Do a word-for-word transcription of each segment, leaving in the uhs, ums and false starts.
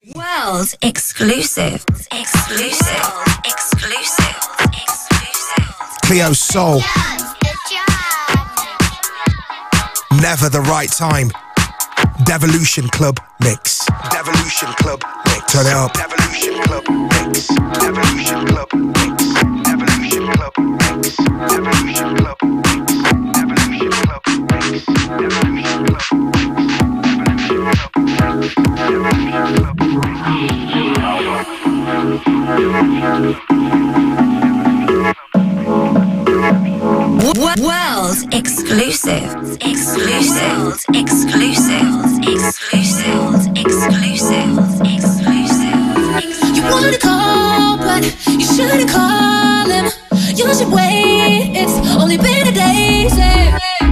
World exclusive. Exclusive. Exclusive. Exclusive. Cleo Soul. Never the right time. Devolution Club mix. Devolution Club mix. Turn it up. Devolution Club mix. Devolution Club mix. Devolution Club mix. Devolution Club mix. Devolution Club mix. Devolution Club World exclusive. Exclusive. Exclusive. Exclusive. Exclusive. Exclusive. You wanted to call, but you shouldn't call him. You should wait. It's only been a day. Say.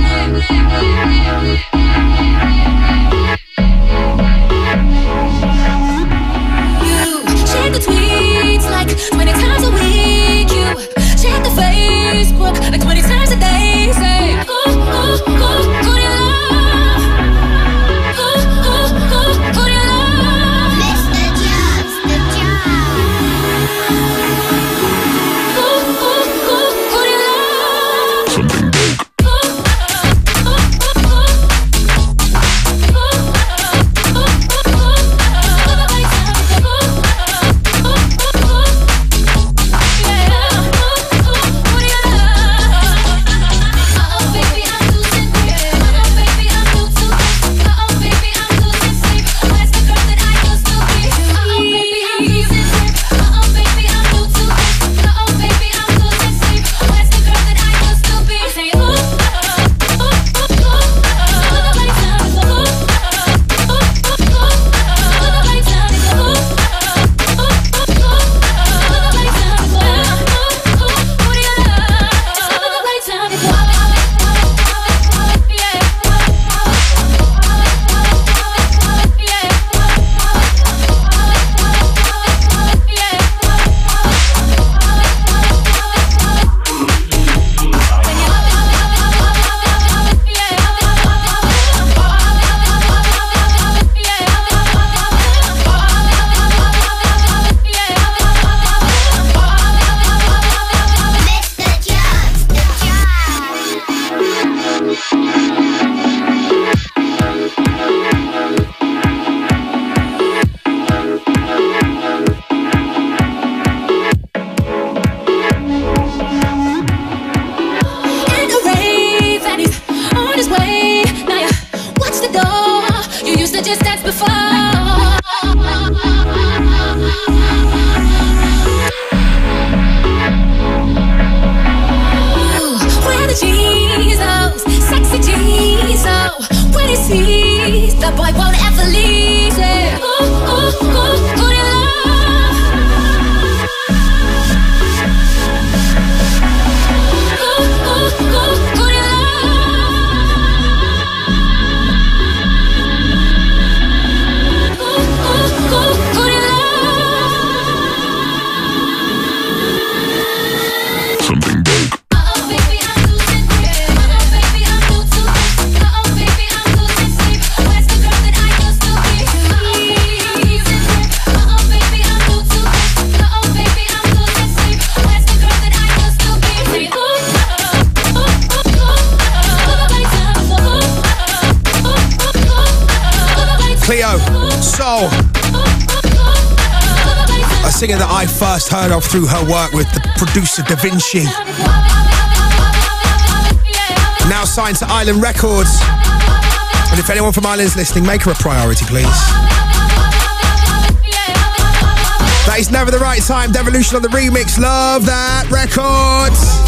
You check the tweets like twenty times a week. You check the Facebook like twenty times a day. Say, ooh, ooh, ooh, who do you love? Ooh, ooh, ooh, who do you love? Mister Jones, the Jones. Ooh, ooh, ooh, who do you love? Something big. That boy won't ever leave. Say, ooh, ooh, ooh, who do you love? Ooh, ooh, ooh, who do you love? Ooh, ooh, ooh, who do you love? Something big. Uh-oh, baby, I'm losing grip. Uh-oh, baby, I'm losing grip. Uh-oh, baby, I'm losing sleep. Where's the girl that I used to be? Uh-oh, baby, I'm losing grip. Uh-oh, baby, I'm losing grip. Uh-oh, baby, I'm losing sleep. Where's the girl that I used to be? Say, ooh, ooh, ooh, ooh, ooh, Cleo Soul. A singer that I first heard of through her work with the producer Da Vinci. Now signed to Island Records. And if anyone from Ireland's listening, make her a priority, please. That is Never the Right Time. Devolution on the remix. Love that record.